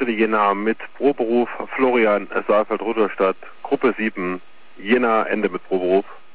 die Jena mit Proberuf, Florian Saalfeld-Rudolstadt, Gruppe 7, Jena, Ende mit Proberuf.